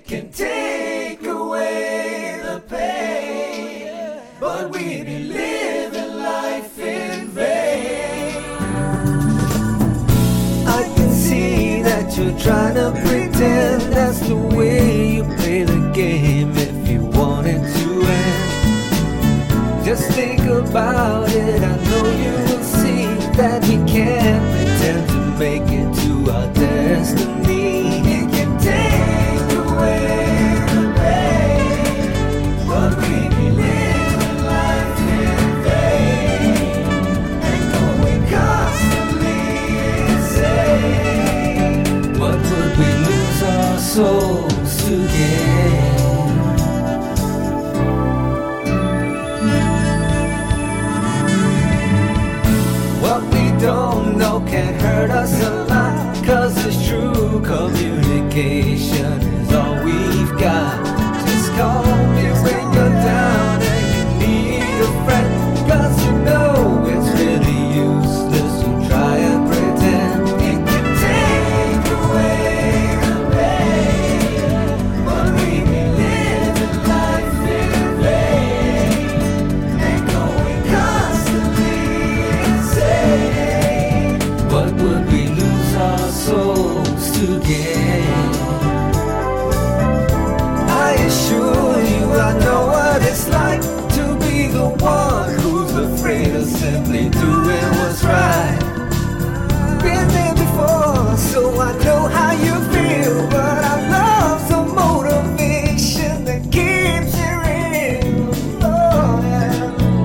can take away the pain, but we'd be living life in vain. I can see that you're trying to pretend that's the way you play the game if you want it to end. Just think about it, I know you will see that we can't pretend to make it to our destiny. It can take away the pain, but we be living life in vain and going constantly insane. What would we lose our souls to gain? What we don't know can hurt us a lot, 'cause it's true communication is all we've got. Just call me when you're down and you need a friend, 'cause you know it's really useless to try and pretend. It can take away the pain, but we be living life in vain and going constantly insane. What would we lose our souls to gain? I assure you I know what it's like to be the one who's afraid of simply doing what's right. Been there before, so I know how you feel, but I love the motivation that keeps you real. Oh yeah.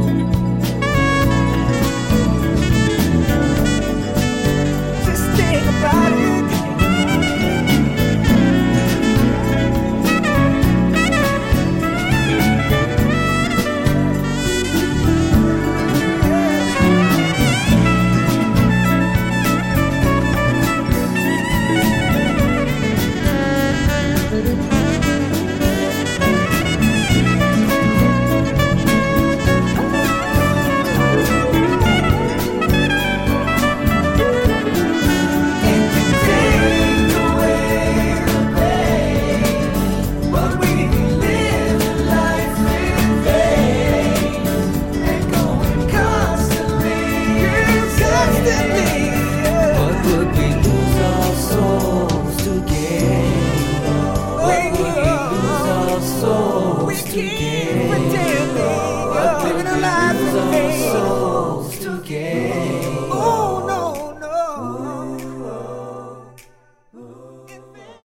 Just think about it. Souls to gain.